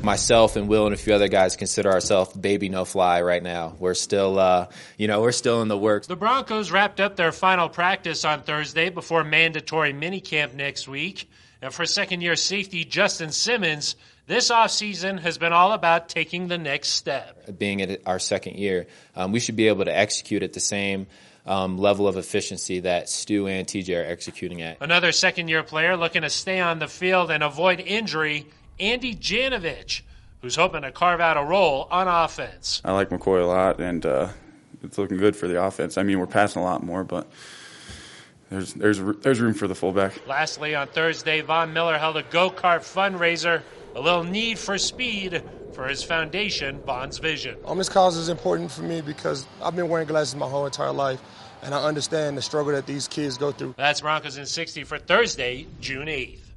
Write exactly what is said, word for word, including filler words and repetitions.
myself and Will and a few other guys consider ourselves baby no fly right now. We're still, uh, you know, we're still in the works. The Broncos wrapped up their final practice on Thursday before mandatory minicamp next week. And for second-year safety Justin Simmons, this offseason has been all about taking the next step. Being at our second year, um, we should be able to execute at the same um, level of efficiency that Stu and T J are executing at. Another second-year player looking to stay on the field and avoid injury, Andy Janovich, who's hoping to carve out a role on offense. I like McCoy a lot, and uh, it's looking good for the offense. I mean, we're passing a lot more, but there's there's there's room for the fullback. Lastly, on Thursday, Von Miller held a go-kart fundraiser, a little need for speed for his foundation, Bonds Vision. Um, this cause is important for me because I've been wearing glasses my whole entire life, and I understand the struggle that these kids go through. That's Broncos in sixty for Thursday, June eighth.